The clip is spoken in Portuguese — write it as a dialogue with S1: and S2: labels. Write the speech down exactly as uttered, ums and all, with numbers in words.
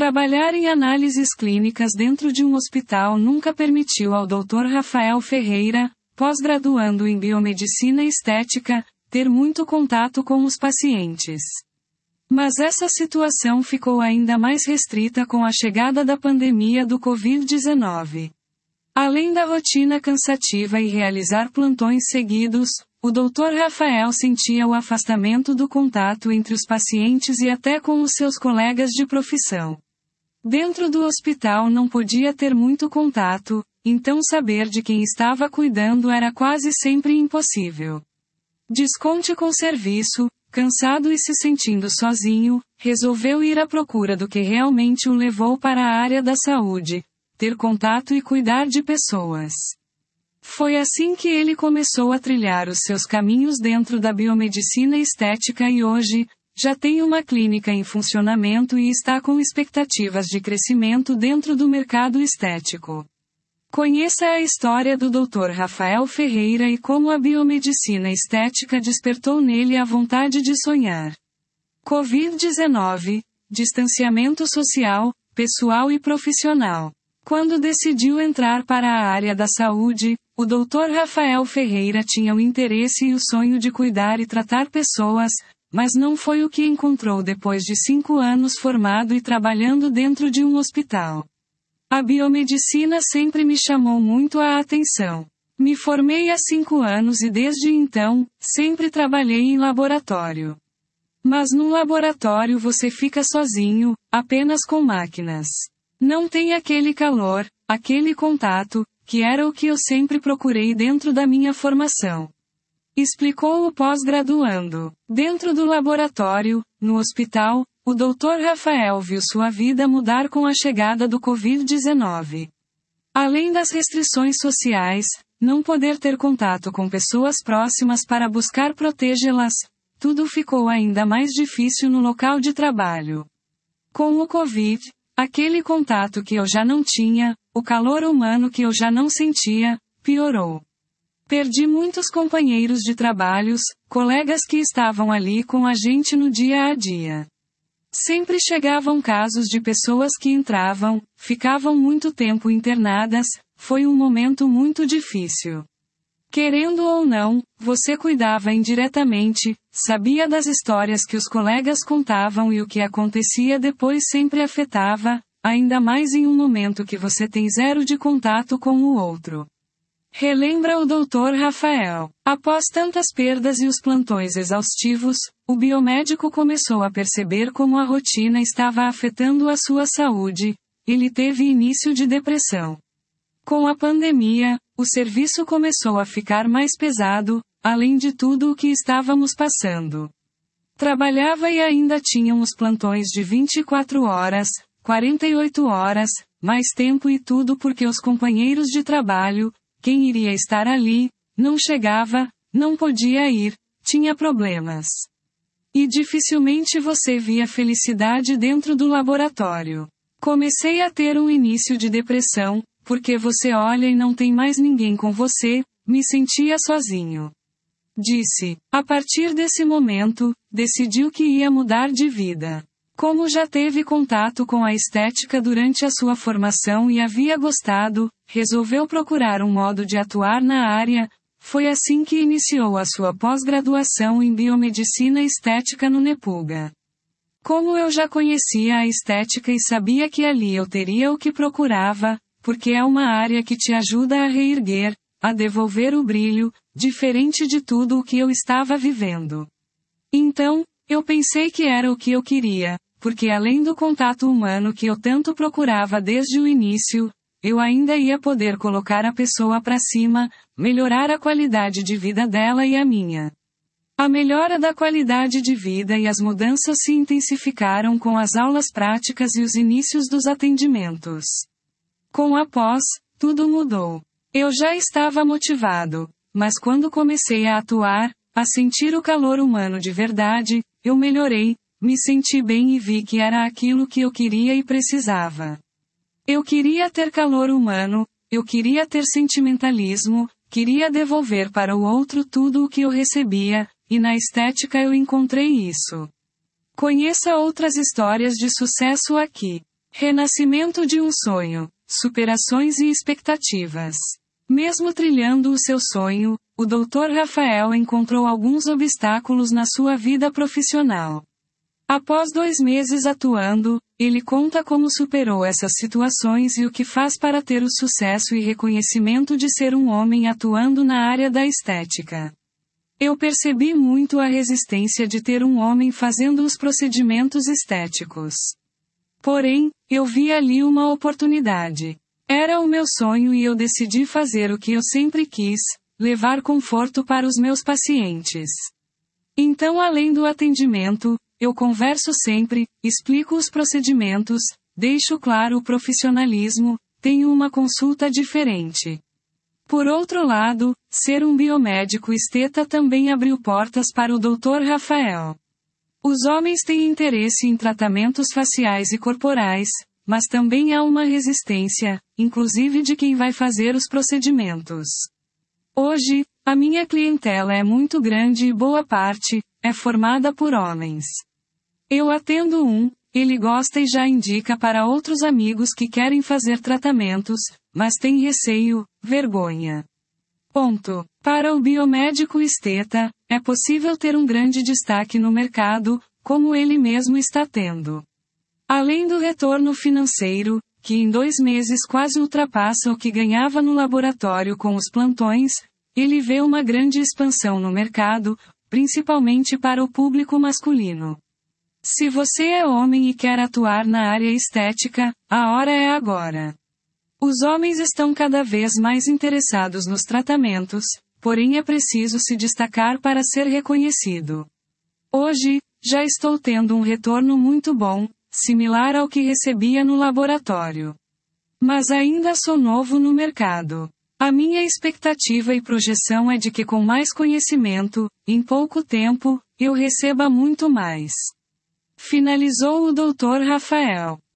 S1: Trabalhar em análises clínicas dentro de um hospital nunca permitiu ao doutor Rafael Ferreira, pós-graduando em biomedicina estética, ter muito contato com os pacientes. Mas essa situação ficou ainda mais restrita com a chegada da pandemia do covid dezenove. Além da rotina cansativa e realizar plantões seguidos, o doutor Rafael sentia o afastamento do contato entre os pacientes e até com os seus colegas de profissão. Dentro do hospital não podia ter muito contato, então saber de quem estava cuidando era quase sempre impossível. Desconte com serviço, cansado e se sentindo sozinho, resolveu ir à procura do que realmente o levou para a área da saúde: ter contato e cuidar de pessoas. Foi assim que ele começou a trilhar os seus caminhos dentro da biomedicina estética e hoje, já tem uma clínica em funcionamento e está com expectativas de crescimento dentro do mercado estético. Conheça a história do doutor Rafael Ferreira e como a biomedicina estética despertou nele a vontade de sonhar. covid dezenove, distanciamento social, pessoal e profissional. Quando decidiu entrar para a área da saúde, o doutor Rafael Ferreira tinha o interesse e o sonho de cuidar e tratar pessoas, mas não foi o que encontrou depois de cinco anos formado e trabalhando dentro de um hospital. A biomedicina sempre me chamou muito a atenção. Me formei há cinco anos e desde então, sempre trabalhei em laboratório. Mas num laboratório você fica sozinho, apenas com máquinas. Não tem aquele calor, aquele contato, que era o que eu sempre procurei dentro da minha formação. Explicou o pós-graduando. Dentro do laboratório, no hospital, o doutor Rafael viu sua vida mudar com a chegada do covid dezenove. Além das restrições sociais, não poder ter contato com pessoas próximas para buscar protegê-las, tudo ficou ainda mais difícil no local de trabalho. Com o Covid, aquele contato que eu já não tinha, o calor humano que eu já não sentia, piorou. Perdi muitos companheiros de trabalhos, colegas que estavam ali com a gente no dia a dia. Sempre chegavam casos de pessoas que entravam, ficavam muito tempo internadas, foi um momento muito difícil. Querendo ou não, você cuidava indiretamente, sabia das histórias que os colegas contavam e o que acontecia depois sempre afetava, ainda mais em um momento que você tem zero de contato com o outro. Relembra o doutor Rafael. Após tantas perdas e os plantões exaustivos, o biomédico começou a perceber como a rotina estava afetando a sua saúde. Ele teve início de depressão. Com a pandemia, o serviço começou a ficar mais pesado, além de tudo o que estávamos passando. Trabalhava e ainda tinham os plantões de vinte e quatro horas, quarenta e oito horas, mais tempo e tudo porque os companheiros de trabalho, quem iria estar ali, não chegava, não podia ir, tinha problemas. E dificilmente você via felicidade dentro do laboratório. Comecei a ter um início de depressão, porque você olha e não tem mais ninguém com você, me sentia sozinho. Disse. A partir desse momento, decidiu que ia mudar de vida. Como já teve contato com a estética durante a sua formação e havia gostado, resolveu procurar um modo de atuar na área. Foi assim que iniciou a sua pós-graduação em biomedicina estética no Nepuga. Como eu já conhecia a estética e sabia que ali eu teria o que procurava, porque é uma área que te ajuda a reerguer, a devolver o brilho, diferente de tudo o que eu estava vivendo. Então, eu pensei que era o que eu queria. Porque além do contato humano que eu tanto procurava desde o início, eu ainda ia poder colocar a pessoa para cima, melhorar a qualidade de vida dela e a minha. A melhora da qualidade de vida e as mudanças se intensificaram com as aulas práticas e os inícios dos atendimentos. Com a pós, tudo mudou. Eu já estava motivado, mas quando comecei a atuar, a sentir o calor humano de verdade, eu melhorei. Me senti bem e vi que era aquilo que eu queria e precisava. Eu queria ter calor humano, eu queria ter sentimentalismo, queria devolver para o outro tudo o que eu recebia, e na estética eu encontrei isso. Conheça outras histórias de sucesso aqui. Renascimento de um sonho, superações e expectativas. Mesmo trilhando o seu sonho, o doutor Rafael encontrou alguns obstáculos na sua vida profissional. Após dois meses atuando, ele conta como superou essas situações e o que faz para ter o sucesso e reconhecimento de ser um homem atuando na área da estética. Eu percebi muito a resistência de ter um homem fazendo os procedimentos estéticos. Porém, eu vi ali uma oportunidade. Era o meu sonho e eu decidi fazer o que eu sempre quis, levar conforto para os meus pacientes. Então, além do atendimento, eu converso sempre, explico os procedimentos, deixo claro o profissionalismo, tenho uma consulta diferente. Por outro lado, ser um biomédico esteta também abriu portas para o doutor Rafael. Os homens têm interesse em tratamentos faciais e corporais, mas também há uma resistência, inclusive de quem vai fazer os procedimentos. Hoje, a minha clientela é muito grande e boa parte é formada por homens. Eu atendo um, ele gosta e já indica para outros amigos que querem fazer tratamentos, mas tem receio, vergonha. Ponto. Para o biomédico esteta, é possível ter um grande destaque no mercado, como ele mesmo está tendo. Além do retorno financeiro, que em dois meses quase ultrapassa o que ganhava no laboratório com os plantões, ele vê uma grande expansão no mercado, principalmente para o público masculino. Se você é homem e quer atuar na área estética, a hora é agora. Os homens estão cada vez mais interessados nos tratamentos, porém é preciso se destacar para ser reconhecido. Hoje, já estou tendo um retorno muito bom, similar ao que recebia no laboratório. Mas ainda sou novo no mercado. A minha expectativa e projeção é de que com mais conhecimento, em pouco tempo, eu receba muito mais. Finalizou o doutor Rafael.